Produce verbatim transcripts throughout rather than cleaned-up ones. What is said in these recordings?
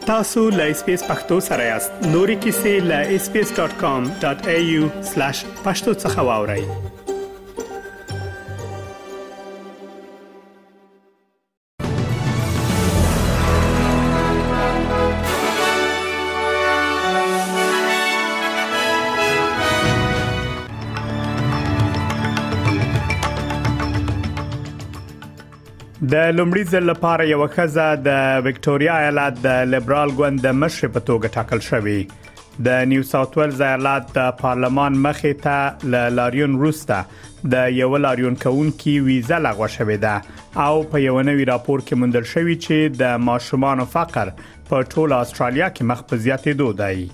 تاسو لا اس پی اس پختو سره یاست. نوري کیسې لا اس پی اس ډاٹ کام ډاٹ اي يو سلاش پښتو څخه واورئ. د لومړي ځل لپاره یو ښځه د وکټوريا ایالت د لیبرال ګوند د مشر په توګه ټاکل شوې. د نیو ساوث ویلز ایالت د پارلمان مخې ته ل لاریون روسته د یو لاریون کونکي ویزه لغوه شوې ده او په یو نوي راپور کې موندل شوی چې د ماشومان فقر په ټول استرالیا کې مخ په زیاتېدو دی.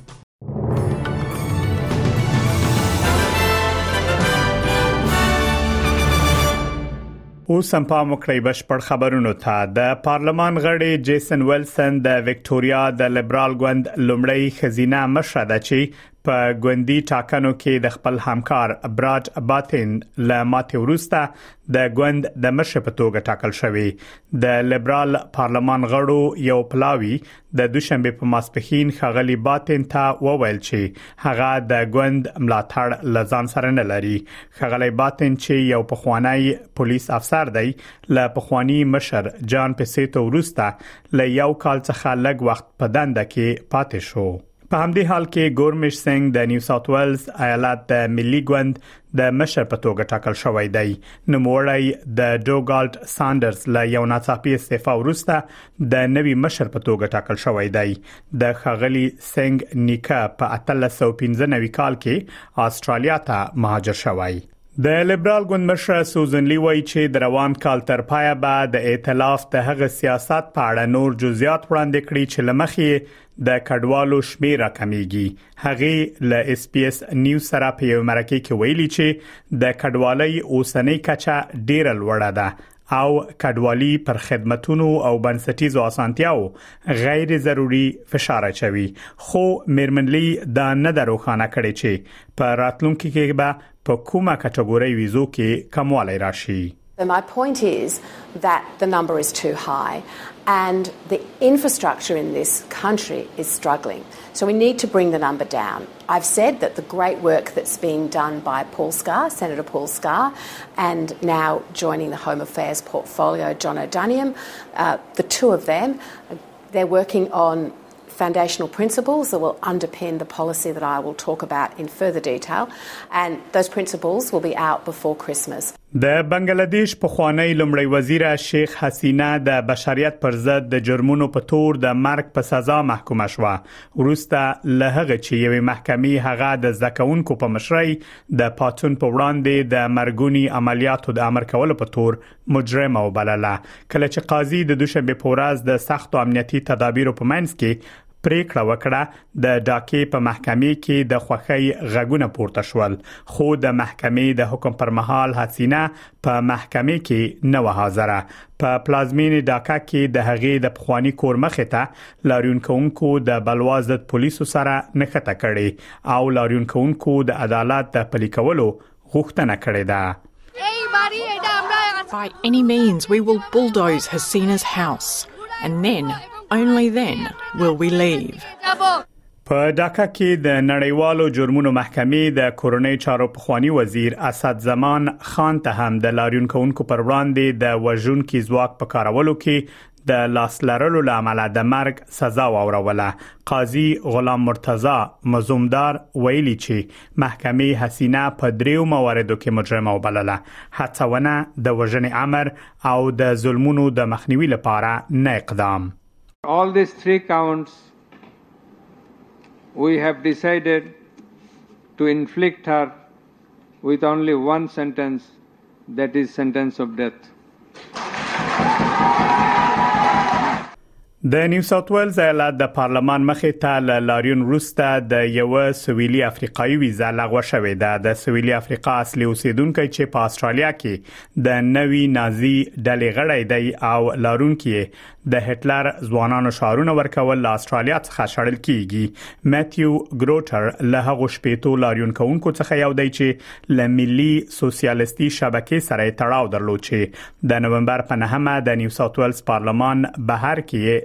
اوس هم پام وکړئ بشپړ خبرونو ته. د پارلمان غړي جیسن ویلسن د وکټوريا د لیبرال ګوند لومړی خزینه مشر ده چې په ګوندي ټاکنو کې د خپل همکار براډ باتن له ماتې وروسته د ګوند د مشر په توګه ټاکل شوی. د لیبرال پارلمان غړو یو پلاوی د دوشنبه په ماسپښین خغلی باتن ته وویل چې هغه د ګوند ملاتړ لزان سره نه لري. خغلی باتن چې یو پخوانی پولیس افسر دی له پخوانی مشر جان پیسیتو وروسته له یو کال څخه لږ وخت په دنده کې پاتې شو. په همدې حال کې ګورمش سنگ د نیو ساوث ویلز ایالت د ملي ګوند د مشر په توګه ټاکل شوی دی. نوموړی د ډوګالټ ساندرز له یو ناڅاپي استعفا وروسته د نوي مشر په توګه ټاکل شوی دی. د خغلی سنگ نیکه په اتلس سوه پنځه نوي کال کې استرالیا ته مهاجر شوی. د لیبرال ګوند مشر سوزن لی وایي چې د روان کال تر پایه به د ائتلاف د هغه سیاست په اړه نور جزئیات وړاندې کړي چې لمخې د کډوالو شمیر راکمیږي. هغه له اس پی اس نیوز سره په یو مرکه کې ویلي چې د کډوالۍ اوسنۍ کچه ډیره لوړه ده او کډوالي پر خدماتو او بنسټیزو اسانتیاو غیر ضروري فشار اچوي. خو میرمنلی دا نه دروخانه کړي چې په راتلونکي کې به په کومه کټګوري ویزو کې کموالی راشي. My point is that the number is too high and the infrastructure in this country is struggling. So we need to bring the number down. I've said that the great work that's being done by Paul Scar, Senator Paul Scar, and now joining the Home Affairs portfolio, John O'Duniam, uh, the two of them, they're working on foundational principles that will underpin the policy that I will talk about in further detail, and those principles will be out before Christmas. د بنگلاديش پخوانی لومړی وزیر شیخ حسینه د بشریت پر ضد د جرمونو په تور د مرګ په سزا محکومه شوه. وروسته له هغه چې یوې محکمې هغه د زکونکو په مشرۍ د پاتون په وړاندې د مرګونی عملیاتو د امر کولو په تور مجرمه وبلله. کله چې قاضي د دوشنبه په ورځ د سختو امنیتي تدابیرو په منځ کې پریکړه وکړه د ډاکې په محکمې کې د خوخی غږونه پورته شول. خو د محکمې د حکم پر مهال حسینه په محکمې کې نه و حاضره. په پلازمین ډاکا کې د هغې د پخوانی کور مخې ته لاریون کوونکو د بلوا ضد پولیسو سره نښته کړې او لاریون کوونکو د عدالت د پلي کولو غوښتنه کړې ده. By any means we will bulldoze Hasina's house and then only then will we leave. په ډاکا کې د نړیوالو جرمونو محکمې د کورونی چارو پخوانی وزیر اسد زمان خان ته هم د لاریون کوونکو پر وړاندې د وژونکي ځواک په کارولو کې د لاس لرلو لامل د مرګ سزا واوروله. قاضي غلام مرتضی مزومدار ویلي چې محکمې حسینه په دریو مواردو کې مجرمه وبلله: هڅونه د وژنې امر او د ظلمونو د مخنیوي لپاره نه اقدام. All these three counts, we have decided to inflict her with only one sentence, that is sentence of death. د نیو ساوث ویلز ایالت د پارلمان مخې ته ل لاریون روسته د یو سویلي افریقایي ویزه لغوه شوې ده. د سویلي افریقا اصلي اوسیدونکو چې په استرالیا کې د نوي نازي ډلې غړی دی او لارونکي د هټلر ځوانانو شعارونه ورکول له استرالیا څخه شړل کیږي. ماتیو ګروټر له هغه شپېتو لاریون کوونکو څخه یو دی چې ل ملي سوسیالیستي شبکې سره تړاو درلود چې د نومبر په نهمه د نیو ساوث ویلز پارلمان بهر کې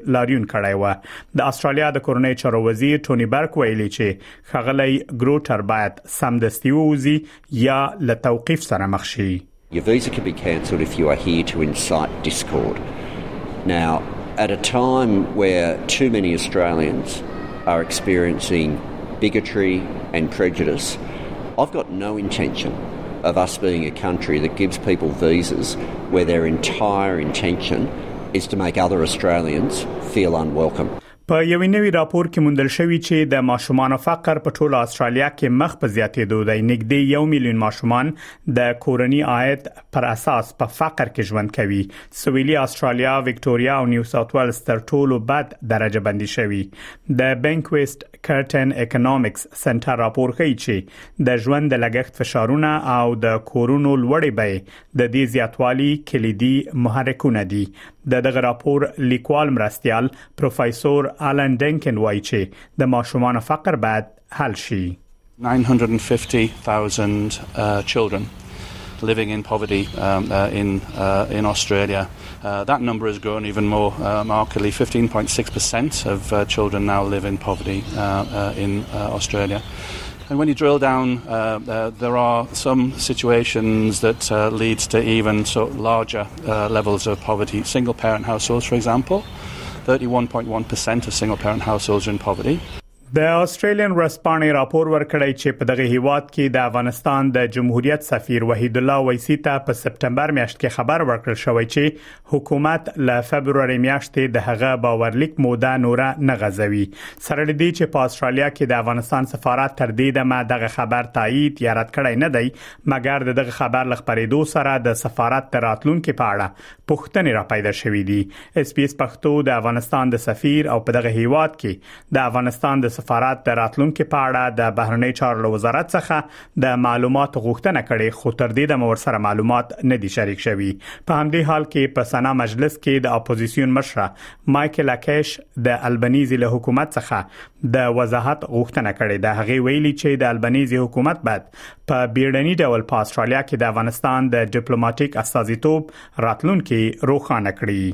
لاریون کړی و. د استرالیا د کورنۍ چارو وزیر ټونی برک ویلي چې ښاغلی ګروټر باید سمدستي ووځي یا له توقیف سره مخ شي. Your visa can be cancelled if you are here to incite discord. Now, at a time where too many Australians are experiencing bigotry and prejudice, I've got no intention of us being a country that gives people visas where their entire intention is to make other Australians feel unwelcome. په یو نوی راپور کې موندل شوی چې د ماشومان فقر په ټوله استرالیا کې مخ په زیاتېدو دی. نږدې یو میلیون ماشومان د کورنۍ عاید پر اساس په فقر کې ژوند کوي. سویلي استرالیا، وکټوريا او نیو ساوث ویلز تر ټولو بد درجه بندي شوی. د بینک ویسټ کرټن اکونومکس سنټر راپور کوي چې د ژوند د لګښت فشارونه او د کورونو لوړې بیې د دې زیاتوالي کلیدي محرکونه دي. د دغه راپور لیکوال مرستيال پروفیسور آلن ډنکن وایي چې د ماشومان فقر باید حل شي. nine hundred fifty thousand uh, children living in poverty um, uh, in uh, in Australia. Uh, that number has grown even more uh, markedly. fifteen point six percent of uh, children now live in poverty uh, uh, in uh, Australia. And when you drill down, uh, uh, there are some situations that uh, leads to even so larger uh, levels of poverty. Single-parent households, for example, thirty-one point one percent of single-parent households are in poverty. د استرالین ورسپانې راپور ورکړی چې په دغه هیواد کې د افغانستان د جمهوریت سفیر وحید الله ویسی ته په سپتمبر میاشت کې خبر ورکړل شوی چې حکومت له فبرवरी میاشتې د هغه باورلیک موده نوره نه غځوي. سره دې چې په استرالیا کې د افغانستان سفارت تر دې دمه دغه خبر تایید یا رد کړی نه دی، مګر دغه خبر لخبرېدو سره د سفارت تر راتلونکو په اړه پوښتنې را پیدا شوې دي. اس پی اس پښتو د افغانستان د سفیر او په دغه هیواد کې د افغانستان د سفارت د راتلونکو په اړه د بهرنی چارو وزارت څخه د معلوماتو غوښتنه کړې، خو تر دې د مور سره معلومات نه دي شریک شوي. په همدې حال کې په سنا مجلس کې د اپوزیسیون مشر مایکل اکیش د البنيزي له حکومت څخه د وضاحت غوښتنه کړې ده. هغه ویلي چې د البنيزي حکومت بعد په بیړني ډول په استرالیا کې د افغانستان د ډیپلوماټیک استازیتوب راتلونکو روښانه کړي.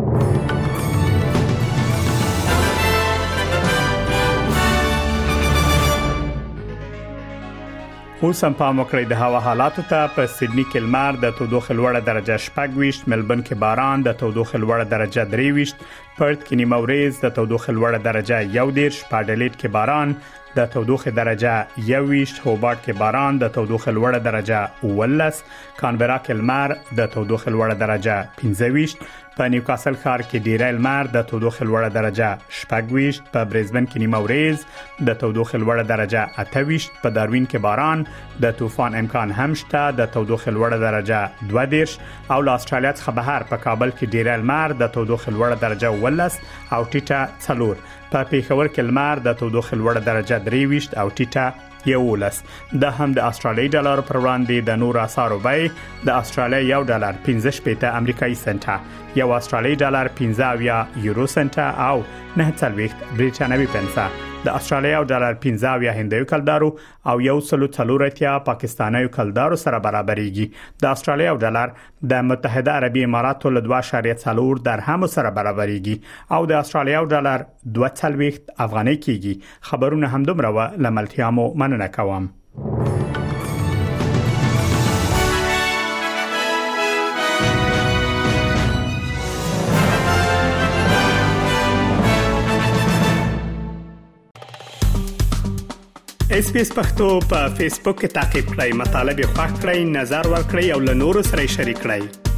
اوس هم پام وکړئ د هوا حالاتو ته. په سیدنی کې لمر د تودوخې لوړه درجه شپږ ویشت، ملبورن کې باران د تودوخې لوړه درجه درې ویشت، پرت کې نیمه ورځ د تودوخې لوړه درجه یو دیرش، په اډلېټ کې باران د تودوخې درجه یو ویشت، هوبارت کې باران د تودوخې لوړه درجه اوولس، کانبرا کې لمر د تودوخې لوړه درجه پنځه ویشت، په نیوکاسل ښار کې ډیری لمر د تودوخې لوړه درجه شپږ ویشت، په برزبن کې نیمه ورځ د تودوخې لوړه درجه اته ویشت، په داروین کې باران د طوفان امکان هم شته د تودوخې لوړه درجه دوه دیرش، او له استرالیا څخه بهر په کابل کې ډیری لمر د تودوخې لوړه درجه اوولس او ټیټه څلور، په پیښور کې لمر د تودوخې لوړه درجه درې ویشت او ټیټه یولس. د هم د استرالیي ډالر پر وړاندې د نور اسعارو بیه د استرالیا یو ډالر پنځه شپېته امریکایي سنټه، یو استرالیي ډالر پنځه اویا یورو سنټه او نه څلوېښت بریټانوي پنسه. د استرالیا یو ډالر پنځه اویا هندیو کلدارو او یو سلو څلور اتیا پاکستاني کلدارو سره برابرېږي. د استرالیا یو ډالر د متحده عربي اماراتو له دوه اعشاریه څلور درهم سره برابرېږي او د استرالیا یو ډالر دوه څلوېښت افغانۍ کېږي. خبرونه هم دومره و. لملتيامو مننه کوم. اس پی اس پښتو په فیسبوک کې تا کې پلی مطلب یو فاک کړئ، نظر ور کړئ او له نورو سره شریک کړئ.